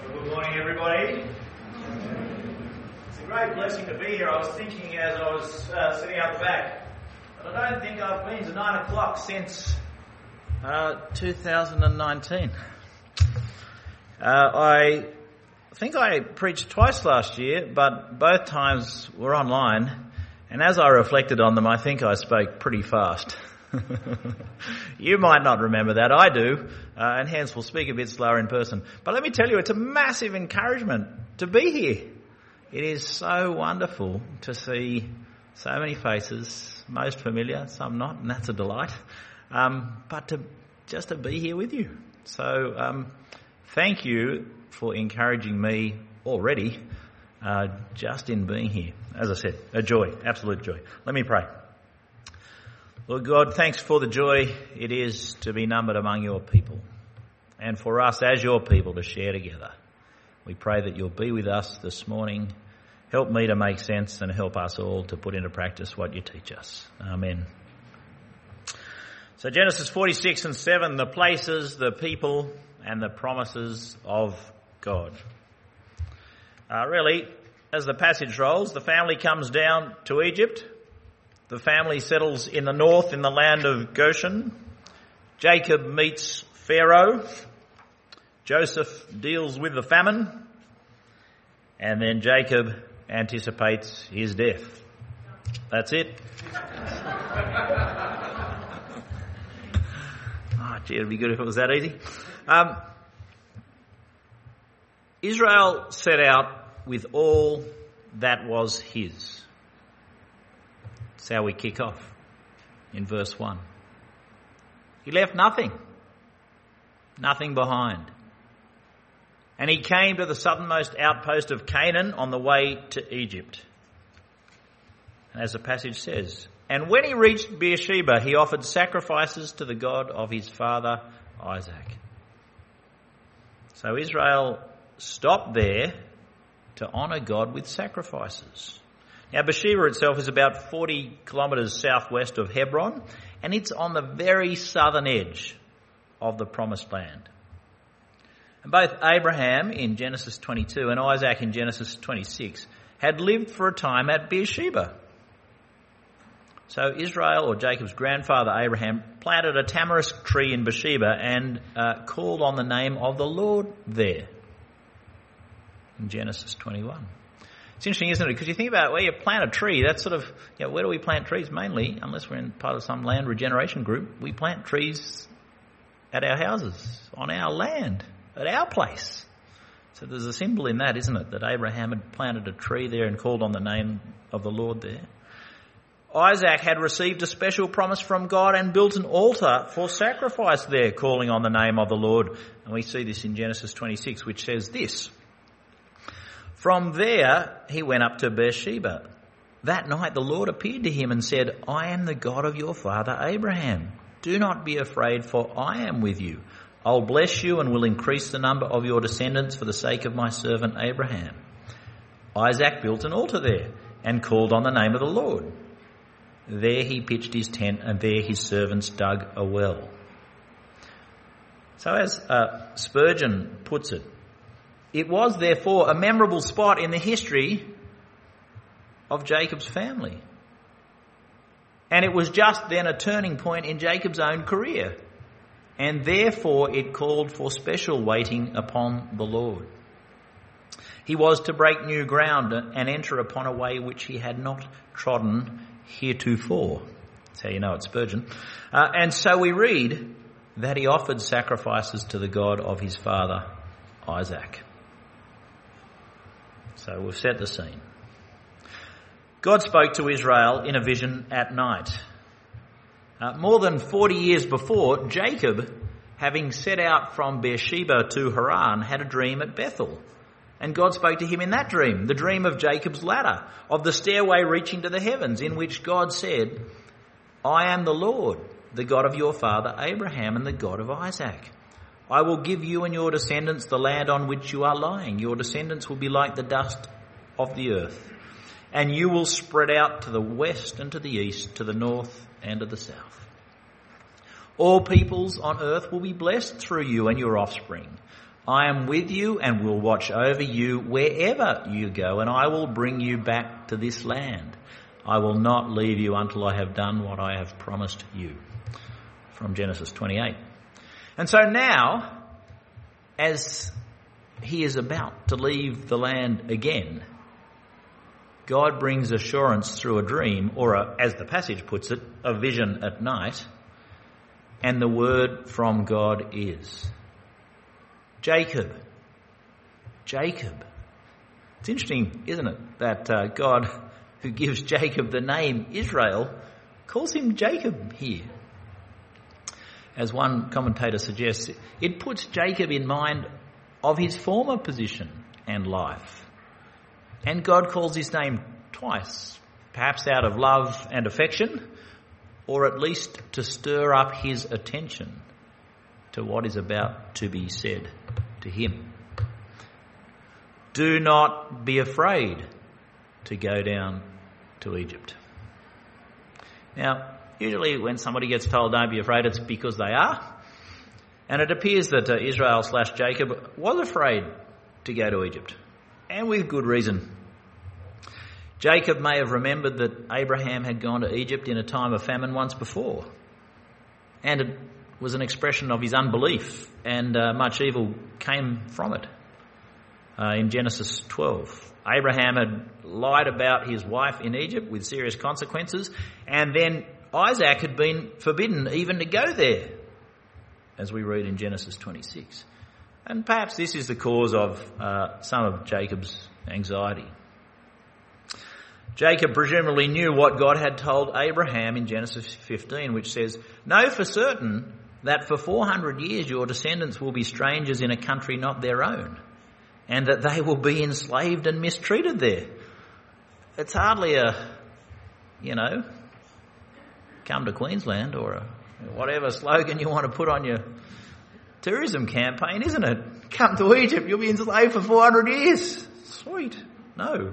Well, good morning, everybody. It's a great blessing to be here. I was thinking as I was sitting out the back, but I don't think I've been to 9 o'clock since 2019. I think I preached twice last year, but both times were online, and as I reflected on them, I think I spoke pretty fast. You might not remember that. I do, and hence will speak a bit slower in person. But let me tell you, it's a massive encouragement to be here. It is so wonderful to see so many faces, most familiar, some not, and that's a delight. But to be here with you. So thank you for encouraging me already, just in being here. As I said, a joy, absolute joy. Let me pray. Lord God, thanks for the joy it is to be numbered among your people and for us as your people to share together. We pray that you'll be with us this morning. Help me to make sense and help us all to put into practice what you teach us. Amen. So Genesis 46 and 7, the places, the people and the promises of God. Really, as the passage rolls, the family comes down to Egypt. The family settles in the north in the land of Goshen. Jacob meets Pharaoh. Joseph deals with the famine. And then Jacob anticipates his death. That's it. Gee, it'd be good if it was that easy. Israel set out with all that was his. That's how we kick off in verse 1. He left nothing behind. And he came to the southernmost outpost of Canaan on the way to Egypt. And as the passage says, and when he reached Beersheba, he offered sacrifices to the God of his father Isaac. So Israel stopped there to honour God with sacrifices. Now, Beersheba itself is about 40 kilometres southwest of Hebron, and it's on the very southern edge of the Promised Land. And both Abraham in Genesis 22 and Isaac in Genesis 26 had lived for a time at Beersheba. So Israel, or Jacob's grandfather Abraham, planted a tamarisk tree in Beersheba and called on the name of the Lord there in Genesis 21. It's interesting, isn't it? Because you think about where you plant a tree, that's sort of, where do we plant trees mainly? Unless we're in part of some land regeneration group, we plant trees at our houses, on our land, at our place. So there's a symbol in that, isn't it? That Abraham had planted a tree there and called on the name of the Lord there. Isaac had received a special promise from God and built an altar for sacrifice there, calling on the name of the Lord. And we see this in Genesis 26, which says this. From there, he went up to Beersheba. That night the Lord appeared to him and said, I am the God of your father Abraham. Do not be afraid, for I am with you. I'll bless you and will increase the number of your descendants for the sake of my servant Abraham. Isaac built an altar there and called on the name of the Lord. There he pitched his tent, and there his servants dug a well. So as Spurgeon puts it, it was, therefore, a memorable spot in the history of Jacob's family. And it was just then a turning point in Jacob's own career. And therefore it called for special waiting upon the Lord. He was to break new ground and enter upon a way which he had not trodden heretofore. That's how you know it's Spurgeon. And so we read that he offered sacrifices to the God of his father Isaac. So we've set the scene. God spoke to Israel in a vision at night. More than 40 years before, Jacob, having set out from Beersheba to Haran, had a dream at Bethel. And God spoke to him in that dream, the dream of Jacob's ladder, of the stairway reaching to the heavens, in which God said, I am the Lord, the God of your father Abraham and the God of Isaac. I will give you and your descendants the land on which you are lying. Your descendants will be like the dust of the earth. And you will spread out to the west and to the east, to the north and to the south. All peoples on earth will be blessed through you and your offspring. I am with you and will watch over you wherever you go, and I will bring you back to this land. I will not leave you until I have done what I have promised you. From Genesis 28. And so now, as he is about to leave the land again, God brings assurance through a dream, or as the passage puts it, a vision at night. And the word from God is, Jacob. Jacob. It's interesting, isn't it, that God, who gives Jacob the name Israel, calls him Jacob here. As one commentator suggests, it puts Jacob in mind of his former position and life. And God calls his name twice, perhaps out of love and affection, or at least to stir up his attention to what is about to be said to him. Do not be afraid to go down to Egypt. Now, usually when somebody gets told don't be afraid, it's because they are. And it appears that Israel/Jacob was afraid to go to Egypt. And with good reason. Jacob may have remembered that Abraham had gone to Egypt in a time of famine once before. And it was an expression of his unbelief, and much evil came from it. In Genesis 12, Abraham had lied about his wife in Egypt with serious consequences, and then Isaac had been forbidden even to go there, as we read in Genesis 26. And perhaps this is the cause of some of Jacob's anxiety. Jacob presumably knew what God had told Abraham in Genesis 15, which says, "Know for certain that for 400 years your descendants will be strangers in a country not their own, and that they will be enslaved and mistreated there." It's hardly come to Queensland or whatever slogan you want to put on your tourism campaign, isn't it? Come to Egypt, you'll be enslaved for 400 years. Sweet. No.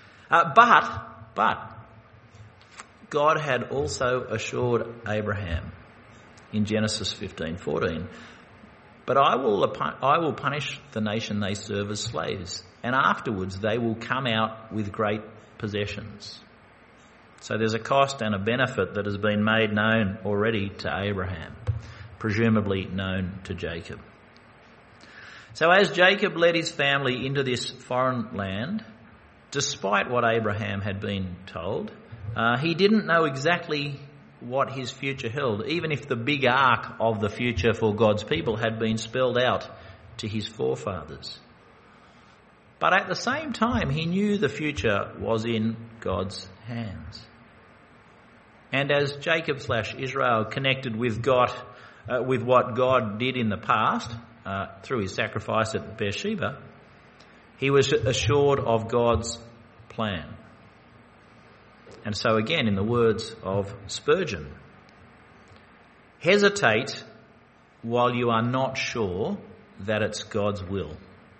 But God had also assured Abraham in Genesis 15:14, "But I will punish the nation they serve as slaves, and afterwards they will come out with great possessions." So there's a cost and a benefit that has been made known already to Abraham, presumably known to Jacob. So as Jacob led his family into this foreign land, despite what Abraham had been told, he didn't know exactly what his future held, even if the big arc of the future for God's people had been spelled out to his forefathers. But at the same time, he knew the future was in God's hands. And as Jacob/Israel connected with God, with what God did in the past through his sacrifice at Beersheba, he was assured of God's plan. And so again, in the words of Spurgeon, "Hesitate while you are not sure that it's God's will.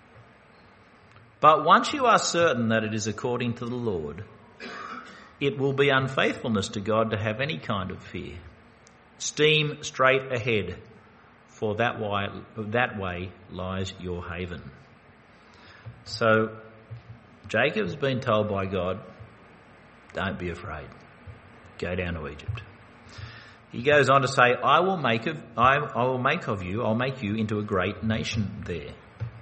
But once you are certain that it is according to the Lord, it will be unfaithfulness to God to have any kind of fear. Steam straight ahead, for that way lies your haven." So Jacob's been told by God, don't be afraid. Go down to Egypt. He goes on to say, I'll make you into a great nation there.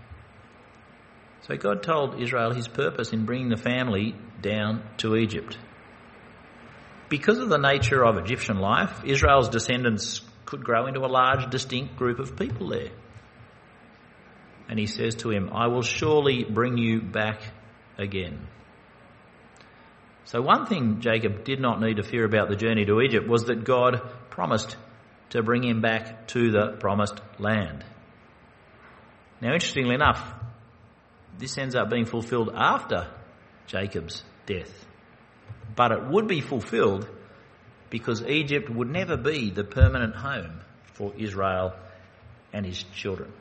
So God told Israel his purpose in bringing the family down to Egypt. Because of the nature of Egyptian life, Israel's descendants could grow into a large, distinct group of people there. And he says to him, I will surely bring you back again. So one thing Jacob did not need to fear about the journey to Egypt was that God promised to bring him back to the promised land. Now, interestingly enough, this ends up being fulfilled after Jacob's death. But it would be fulfilled because Egypt would never be the permanent home for Israel and his children.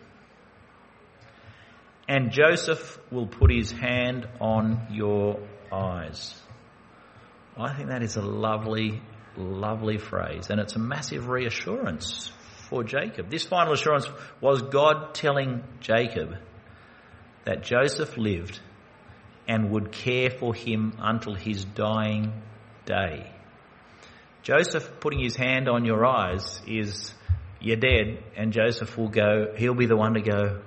And Joseph will put his hand on your eyes. I think that is a lovely, lovely phrase, and it's a massive reassurance for Jacob. This final assurance was God telling Jacob that Joseph lived and would care for him until his dying day. Joseph putting his hand on your eyes is, you're dead, and Joseph will go, he'll be the one to go.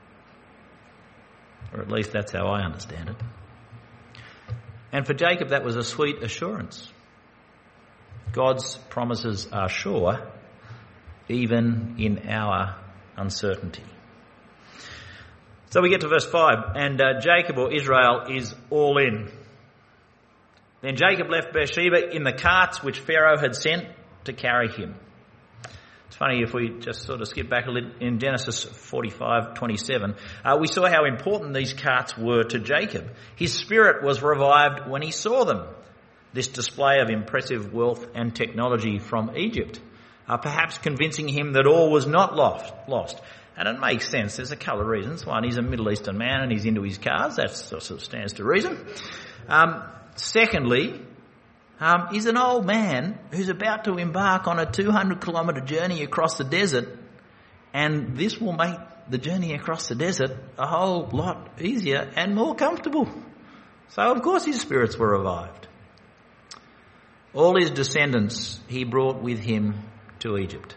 Or at least that's how I understand it. And for Jacob, that was a sweet assurance. God's promises are sure, even in our uncertainty. So we get to verse 5, and Jacob, or Israel, is all in. Then Jacob left Beersheba in the carts which Pharaoh had sent to carry him. It's funny if we just sort of skip back a little in Genesis 45:27. We saw how important these carts were to Jacob. His spirit was revived when he saw them. This display of impressive wealth and technology from Egypt, perhaps convincing him that all was not lost. And it makes sense. There's a couple of reasons. One, he's a Middle Eastern man and he's into his cars. That sort of stands to reason. Secondly, he's an old man who's about to embark on a 200-kilometre journey across the desert, and this will make the journey across the desert a whole lot easier and more comfortable. So, of course, his spirits were revived. All his descendants he brought with him to Egypt.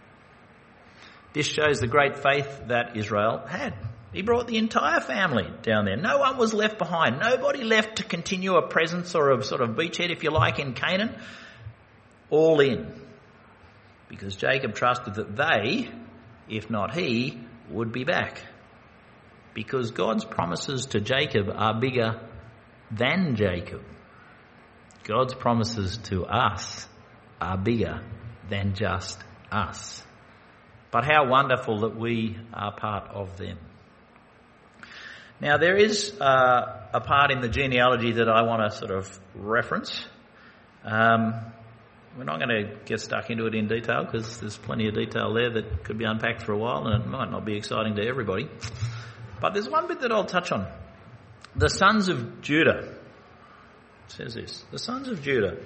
This shows the great faith that Israel had. He brought the entire family down there. No one was left behind. Nobody left to continue a presence or a sort of beachhead, if you like, in Canaan. All in. Because Jacob trusted that they, if not he, would be back. Because God's promises to Jacob are bigger than Jacob. God's promises to us are bigger than just us. But how wonderful that we are part of them. Now, there is a part in the genealogy that I want to sort of reference. We're not going to get stuck into it in detail because there's plenty of detail there that could be unpacked for a while and it might not be exciting to everybody. But there's one bit that I'll touch on. The sons of Judah. It says this. The sons of Judah.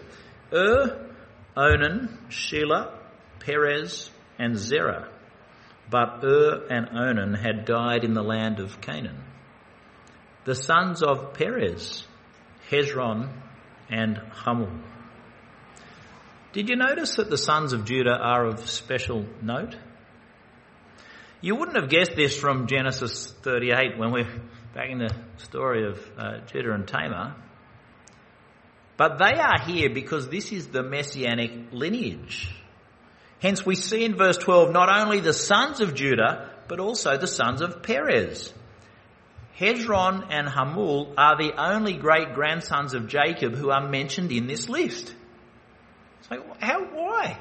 Onan, Shelah, Perez, and Zerah. But and Onan had died in the land of Canaan. The sons of Perez, Hezron, and Hamul. Did you notice that the sons of Judah are of special note? You wouldn't have guessed this from Genesis 38 when we're back in the story of Judah and Tamar. But they are here because this is the messianic lineage. Hence we see in verse 12 not only the sons of Judah, but also the sons of Perez. Hezron and Hamul are the only great-grandsons of Jacob who are mentioned in this list. So why?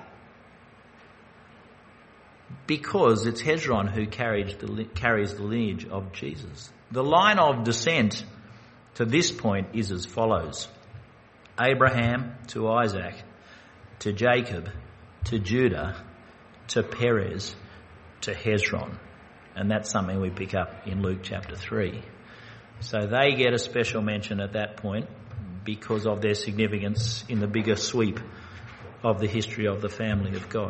Because it's Hezron who carries the lineage of Jesus. The line of descent to this point is as follows. Abraham to Isaac, to Jacob, to Judah, to Perez, to Hezron. And that's something we pick up in Luke chapter 3. So they get a special mention at that point because of their significance in the bigger sweep of the history of the family of God.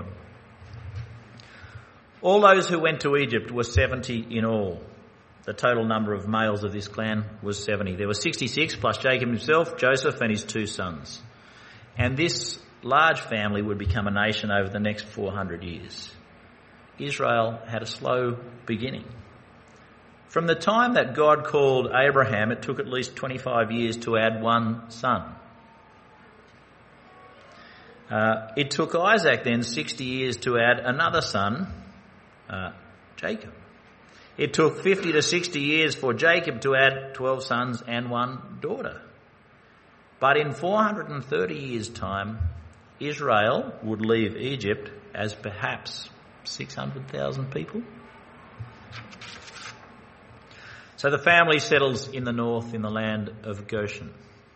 All those who went to Egypt were 70 in all. The total number of males of this clan was 70. There were 66 plus Jacob himself, Joseph and his 2 sons. And this large family would become a nation over the next 400 years. Israel had a slow beginning. From the time that God called Abraham, it took at least 25 years to add 1 son. It took Isaac then 60 years to add another son, Jacob. It took 50 to 60 years for Jacob to add 12 sons and 1 daughter. But in 430 years' time, Israel would leave Egypt as perhaps 600,000 people. So the family settles in the north in the land of Goshen.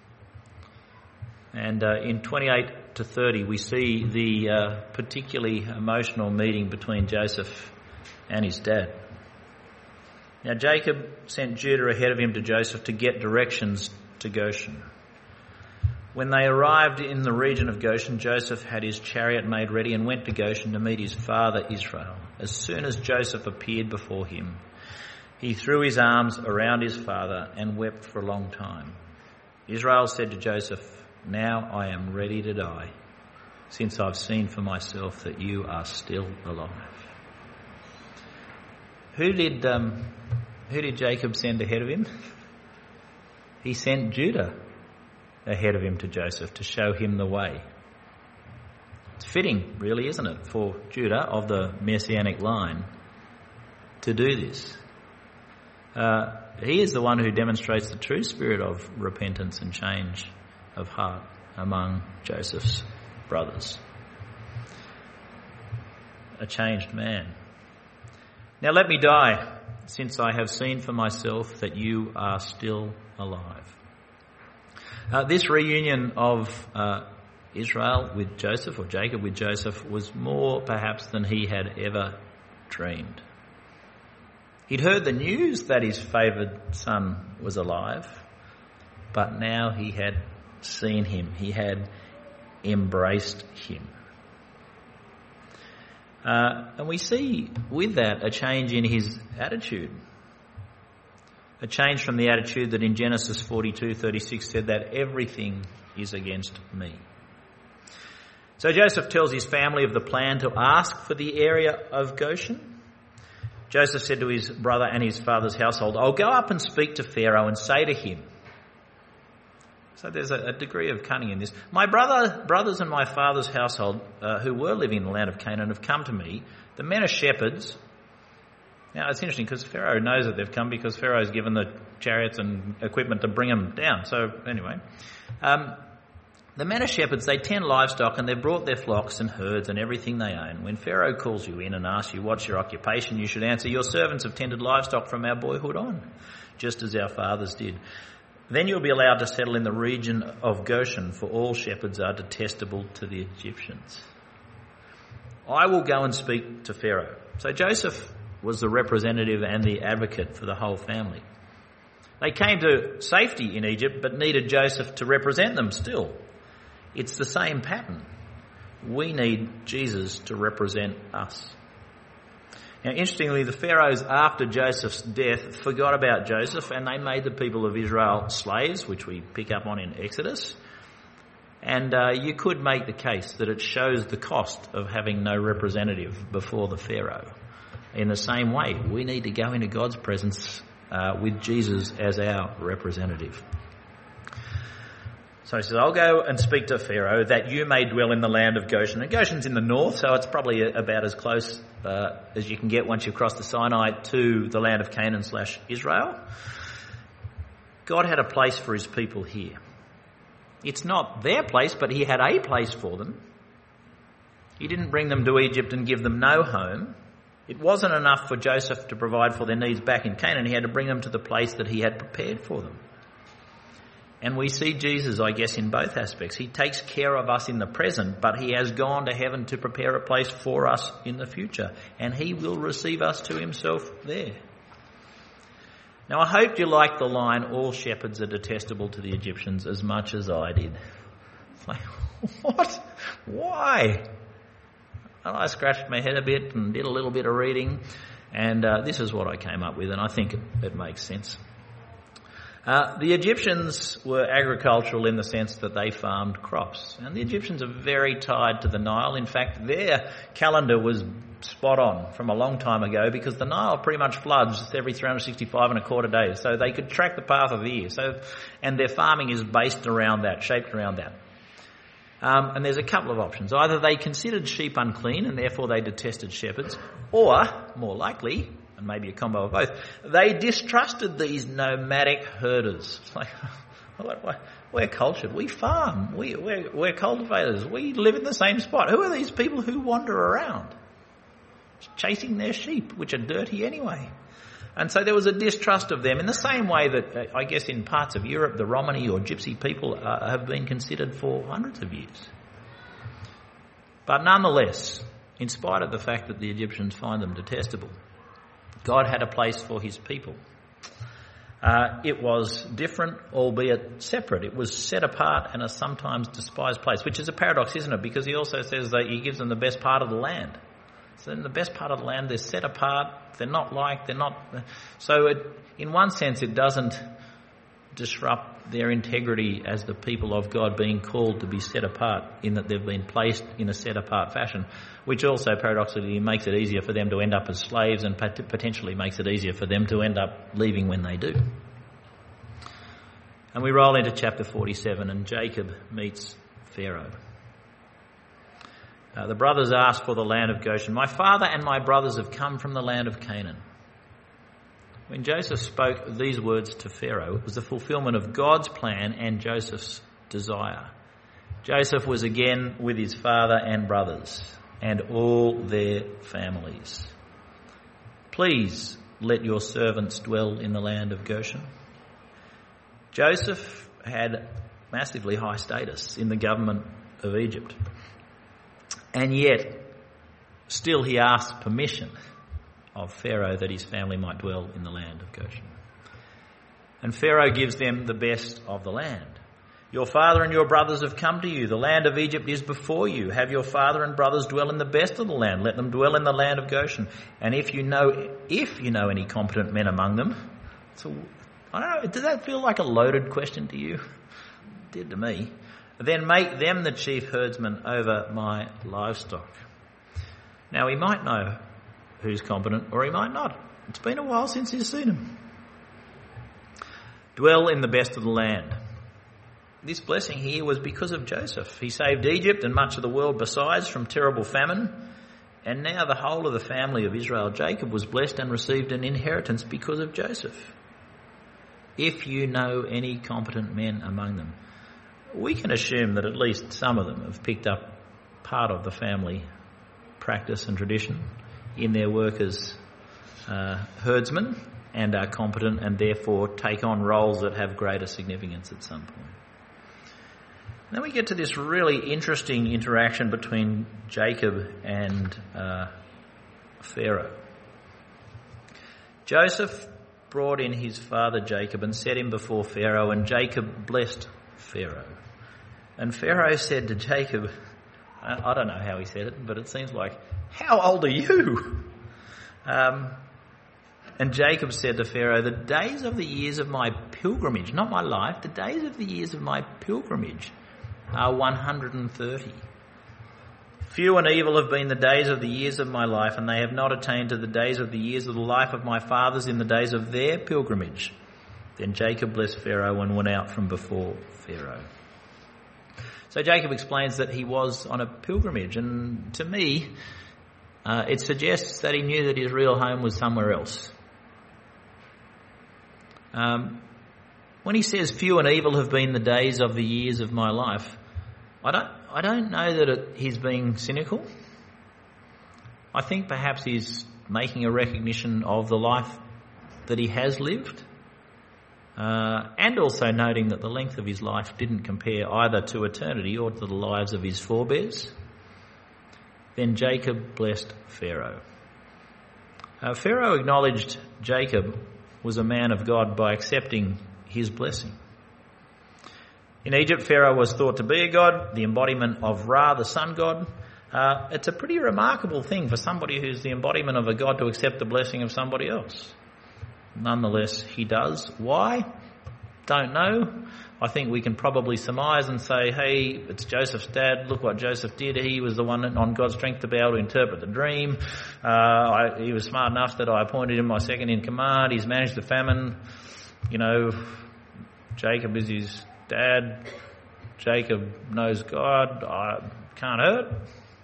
And in 28 to 30 we see the particularly emotional meeting between Joseph and his dad. Now Jacob sent Judah ahead of him to Joseph to get directions to Goshen. When they arrived in the region of Goshen, Joseph had his chariot made ready and went to Goshen to meet his father Israel. As soon as Joseph appeared before him, he threw his arms around his father and wept for a long time. Israel said to Joseph, "Now I am ready to die, since I've seen for myself that you are still alive." Who did Jacob send ahead of him? He sent Judah ahead of him to Joseph to show him the way. It's fitting, really, isn't it, for Judah of the Messianic line to do this. He is the one who demonstrates the true spirit of repentance and change of heart among Joseph's brothers. A changed man. "Now let me die, since I have seen for myself that you are still alive." This reunion of Israel with Joseph, or Jacob with Joseph, was more perhaps than he had ever dreamed. He'd heard the news that his favoured son was alive, but now he had seen him. He had embraced him. And we see with that a change in his attitude. A change from the attitude that in Genesis 42:36 said that everything is against me. So Joseph tells his family of the plan to ask for the area of Goshen. Joseph said to his brother and his father's household, "I'll go up and speak to Pharaoh and say to him." So there's a degree of cunning in this. "My brothers and my father's household who were living in the land of Canaan have come to me. The men are shepherds." Now, it's interesting because Pharaoh knows that they've come because Pharaoh's given the chariots and equipment to bring them down. So, anyway. "The men are shepherds, they tend livestock and they've brought their flocks and herds and everything they own. When Pharaoh calls you in and asks you what's your occupation, you should answer, 'Your servants have tended livestock from our boyhood on, just as our fathers did.' Then you'll be allowed to settle in the region of Goshen, for all shepherds are detestable to the Egyptians. I will go and speak to Pharaoh." So Joseph was the representative and the advocate for the whole family. They came to safety in Egypt, but needed Joseph to represent them still. It's the same pattern. We need Jesus to represent us. Now, interestingly, the pharaohs after Joseph's death forgot about Joseph and they made the people of Israel slaves, which we pick up on in Exodus. And you could make the case that it shows the cost of having no representative before the Pharaoh. In the same way, we need to go into God's presence with Jesus as our representative. So he says, "I'll go and speak to Pharaoh that you may dwell in the land of Goshen." And Goshen's in the north, so it's probably about as close as you can get once you cross the Sinai to the land of Canaan/Israel. God had a place for his people here. It's not their place, but he had a place for them. He didn't bring them to Egypt and give them no home. It wasn't enough for Joseph to provide for their needs back in Canaan. He had to bring them to the place that he had prepared for them. And we see Jesus, I guess, in both aspects. He takes care of us in the present, but he has gone to heaven to prepare a place for us in the future. And he will receive us to himself there. Now, I hope you like the line, "All shepherds are detestable to the Egyptians," as much as I did. It's like, what? Why? Well, I scratched my head a bit and did a little bit of reading, and this is what I came up with, and I think it makes sense. The Egyptians were agricultural in the sense that they farmed crops. And the Egyptians are very tied to the Nile. In fact, their calendar was spot on from a long time ago because the Nile pretty much floods every 365 and a quarter days. So they could track the path of the year. And their farming is based around that, shaped around that. And there's a couple of options. Either they considered sheep unclean and therefore they detested shepherds, or, more likely, and maybe a combo of both, they distrusted these nomadic herders. It's like, we're cultured, we farm, we're cultivators, we live in the same spot. Who are these people who wander around chasing their sheep, which are dirty anyway? And so there was a distrust of them in the same way that, I guess, in parts of Europe, the Romani or Gypsy people have been considered for hundreds of years. But nonetheless, in spite of the fact that the Egyptians find them detestable, God had a place for his people. It was different, albeit separate. It was set apart and a sometimes despised place, which is a paradox, isn't it? Because he also says that he gives them the best part of the land. So in the best part of the land, they're set apart, they're not liked, they're not... So in one sense, it doesn't disrupt their integrity as the people of God being called to be set apart, in that they've been placed in a set apart fashion, which also paradoxically makes it easier for them to end up as slaves and potentially makes it easier for them to end up leaving when they do. And we roll into chapter 47 and Jacob meets Pharaoh. The brothers ask for the land of Goshen. My father and my brothers have come from the land of Canaan. When Joseph spoke these words to Pharaoh, it was the fulfillment of God's plan and Joseph's desire. Joseph was again with his father and brothers and all their families. Please let your servants dwell in the land of Goshen. Joseph had massively high status in the government of Egypt. And yet, still he asked permission of Pharaoh that his family might dwell in the land of Goshen. And Pharaoh gives them the best of the land. Your father and your brothers have come to you. The land of Egypt is before you. Have your father and brothers dwell in the best of the land. Let them dwell in the land of Goshen. And if you know any competent men among them. So, I don't know, does that feel like a loaded question to you? It did to me. Then make them the chief herdsmen over my livestock. Now he might know who's competent or he might not. It's been a while since he's seen him. Dwell in the best of the land. This blessing here was because of Joseph. He saved Egypt and much of the world besides from terrible famine. And now the whole of the family of Israel, Jacob, was blessed and received an inheritance because of Joseph. If you know any competent men among them. We can assume that at least some of them have picked up part of the family practice and tradition in their work as herdsmen and are competent and therefore take on roles that have greater significance at some point. Then we get to this really interesting interaction between Jacob and Pharaoh. Joseph brought in his father Jacob and set him before Pharaoh, and Jacob blessed Pharaoh. And Pharaoh said to Jacob, I don't know how he said it, but it seems like, how old are you? And Jacob said to Pharaoh, the days of the years of my pilgrimage, not my life, the days of the years of my pilgrimage are 130. Few and evil have been the days of the years of my life, and they have not attained to the days of the years of the life of my fathers in the days of their pilgrimage. Then Jacob blessed Pharaoh and went out from before Pharaoh. So Jacob explains that he was on a pilgrimage, and to me, it suggests that he knew that his real home was somewhere else. When he says, few and evil have been the days of the years of my life, I don't know that he's being cynical. I think perhaps he's making a recognition of the life that he has lived, and also noting that the length of his life didn't compare either to eternity or to the lives of his forebears. Then Jacob blessed Pharaoh. Pharaoh acknowledged Jacob was a man of God by accepting his blessing. In Egypt, Pharaoh was thought to be a god, the embodiment of Ra, the sun god. It's a pretty remarkable thing for somebody who's the embodiment of a god to accept the blessing of somebody else. Nonetheless, he does. Why? Don't know. I think we can probably surmise and say, hey, it's Joseph's dad. Look what Joseph did. He was the one on God's strength to be able to interpret the dream. He was smart enough that I appointed him my second in command. He's managed the famine. You know, Jacob is his dad. Jacob knows God. Can't hurt.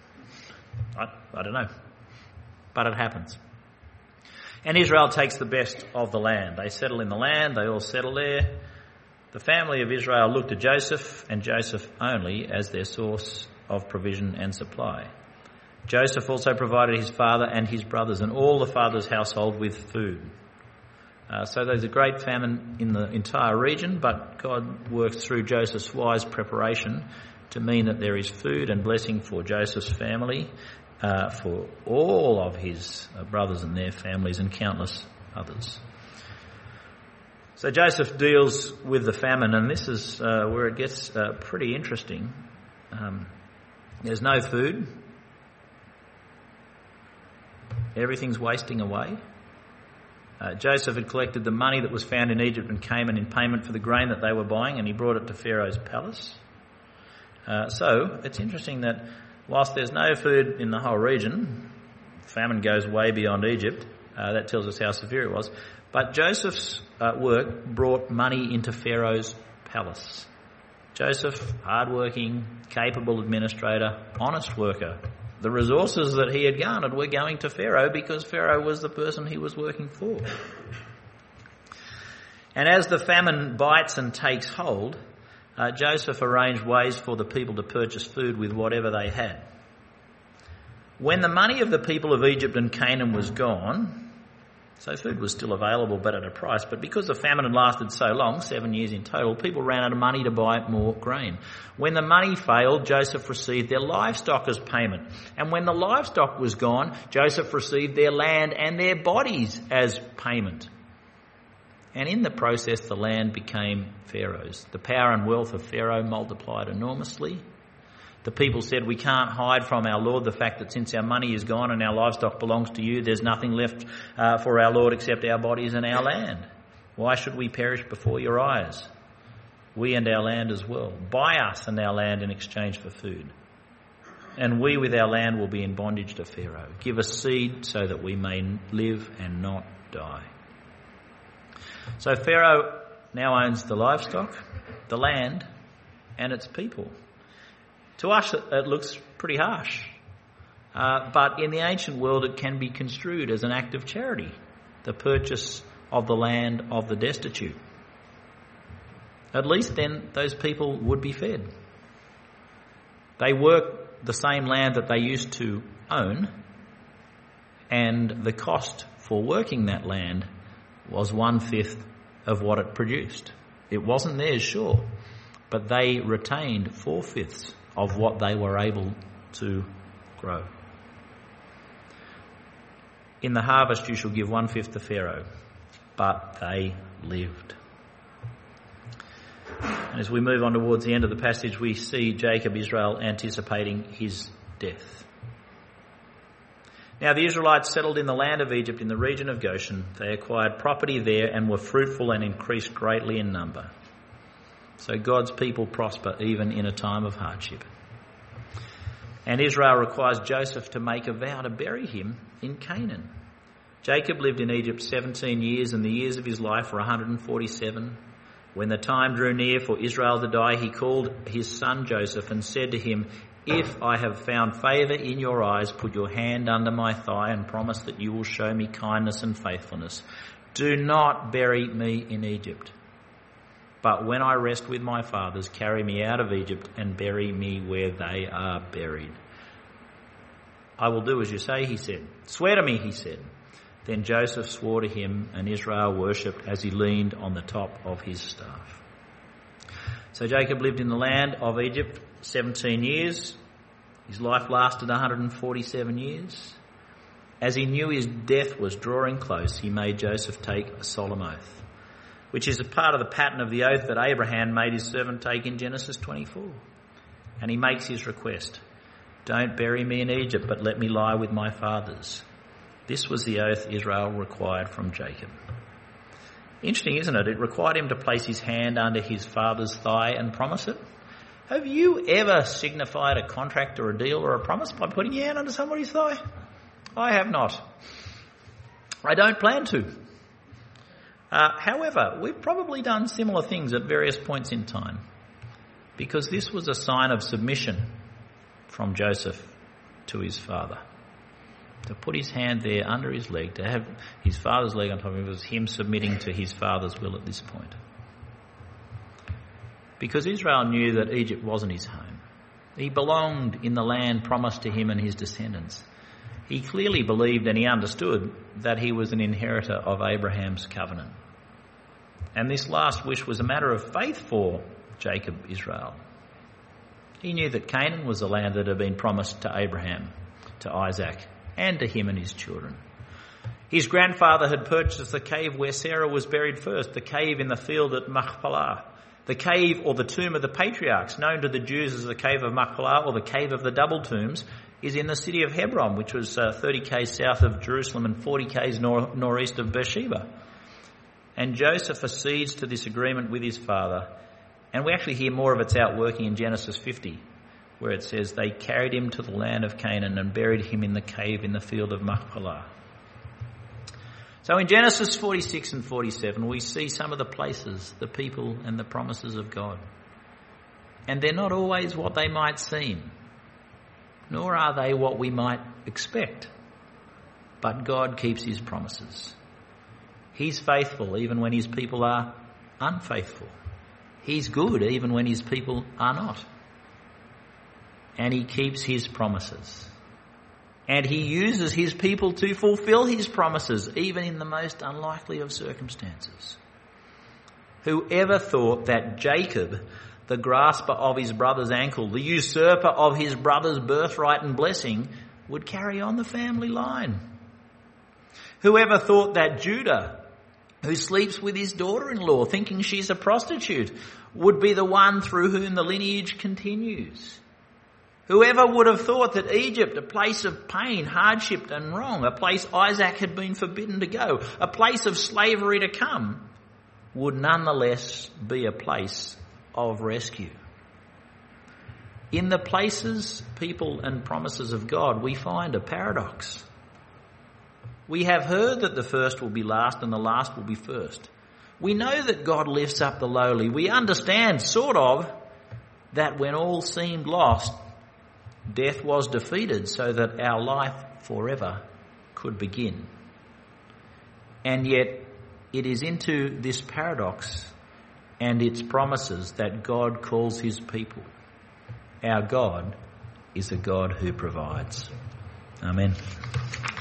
I don't know. But it happens. And Israel takes the best of the land. They settle in the land. They all settle there. The family of Israel looked to Joseph and Joseph only as their source of provision and supply. Joseph also provided his father and his brothers and all the father's household with food. So there's a great famine in the entire region, but God works through Joseph's wise preparation to mean that there is food and blessing for Joseph's family, for all of his brothers and their families and countless others. So Joseph deals with the famine, and this is where it gets pretty interesting. There's no food. Everything's wasting away. Joseph had collected the money that was found in Egypt and Canaan in payment for the grain that they were buying, and he brought it to Pharaoh's palace. So it's interesting that whilst there's no food in the whole region, famine goes way beyond Egypt. That tells us how severe it was. But Joseph's work brought money into Pharaoh's palace. Joseph, hard-working, capable administrator, honest worker. The resources that he had garnered were going to Pharaoh because Pharaoh was the person he was working for. And as the famine bites and takes hold, Joseph arranged ways for the people to purchase food with whatever they had. When the money of the people of Egypt and Canaan was gone, so food was still available but at a price, but because the famine had lasted so long, 7 years in total, people ran out of money to buy more grain. When the money failed, Joseph received their livestock as payment. And when the livestock was gone, Joseph received their land and their bodies as payment. And in the process, the land became Pharaoh's. The power and wealth of Pharaoh multiplied enormously. The people said, "We can't hide from our Lord the fact that since our money is gone and our livestock belongs to you, there's nothing left for our Lord except our bodies and our land. Why should we perish before your eyes? We and our land as well. Buy us and our land in exchange for food. And we with our land will be in bondage to Pharaoh. Give us seed so that we may live and not die." So Pharaoh now owns the livestock, the land, and its people. To us, it looks pretty harsh. But in the ancient world, it can be construed as an act of charity, the purchase of the land of the destitute. At least then, those people would be fed. They work the same land that they used to own, and the cost for working that land was 1/5 of what it produced. It wasn't theirs, sure, but they retained 4/5 of what they were able to grow. In the harvest you shall give 1/5 to Pharaoh, but they lived. And as we move on towards the end of the passage, we see Jacob, Israel, anticipating his death. Now the Israelites settled in the land of Egypt in the region of Goshen. They acquired property there and were fruitful and increased greatly in number. So God's people prosper even in a time of hardship. And Israel requires Joseph to make a vow to bury him in Canaan. Jacob lived in Egypt 17 years, and the years of his life were 147. When the time drew near for Israel to die, he called his son Joseph and said to him, "If I have found favour in your eyes, put your hand under my thigh and promise that you will show me kindness and faithfulness. Do not bury me in Egypt. But when I rest with my fathers, carry me out of Egypt and bury me where they are buried." "I will do as you say," he said. "Swear to me," he said. Then Joseph swore to him, and Israel worshipped as he leaned on the top of his staff. So Jacob lived in the land of Egypt 17 years. His life lasted 147 years. As he knew his death was drawing close, he made Joseph take a solemn oath, which is a part of the pattern of the oath that Abraham made his servant take in Genesis 24. And he makes his request, "Don't bury me in Egypt, but let me lie with my fathers." This was the oath Israel required from Jacob. Interesting, isn't it? It required him to place his hand under his father's thigh and promise it. Have you ever signified a contract or a deal or a promise by putting your hand under somebody's thigh? I have not. I don't plan to. However, we've probably done similar things at various points in time, because this was a sign of submission from Joseph to his father. To put his hand there under his leg, to have his father's leg on top of him, was him submitting to his father's will at this point. Because Israel knew that Egypt wasn't his home. He belonged in the land promised to him and his descendants. He clearly believed and he understood that he was an inheritor of Abraham's covenant. And this last wish was a matter of faith for Jacob, Israel. He knew that Canaan was the land that had been promised to Abraham, to Isaac, and to him and his children. His grandfather had purchased the cave where Sarah was buried first, the cave in the field at Machpelah. The cave or the tomb of the patriarchs, known to the Jews as the cave of Machpelah or the cave of the double tombs, is in the city of Hebron, which was 30 k's south of Jerusalem and 40 k's northeast of Beersheba. And Joseph accedes to this agreement with his father. And we actually hear more of its outworking in Genesis 50, where it says they carried him to the land of Canaan and buried him in the cave in the field of Machpelah. So in Genesis 46 and 47, we see some of the places, the people and the promises of God. And they're not always what they might seem, nor are they what we might expect. But God keeps his promises. He's faithful even when his people are unfaithful. He's good even when his people are not. And he keeps his promises. And he uses his people to fulfill his promises, even in the most unlikely of circumstances. Whoever thought that Jacob, the grasper of his brother's ankle, the usurper of his brother's birthright and blessing, would carry on the family line? Whoever thought that Judah, who sleeps with his daughter-in-law, thinking she's a prostitute, would be the one through whom the lineage continues? Whoever would have thought that Egypt, a place of pain, hardship and wrong, a place Isaac had been forbidden to go, a place of slavery to come, would nonetheless be a place of rescue. In the places, people and promises of God, we find a paradox. We have heard that the first will be last and the last will be first. We know that God lifts up the lowly. We understand, sort of, that when all seemed lost, death was defeated so that our life forever could begin. And yet it is into this paradox and its promises that God calls his people. Our God is a God who provides. Amen.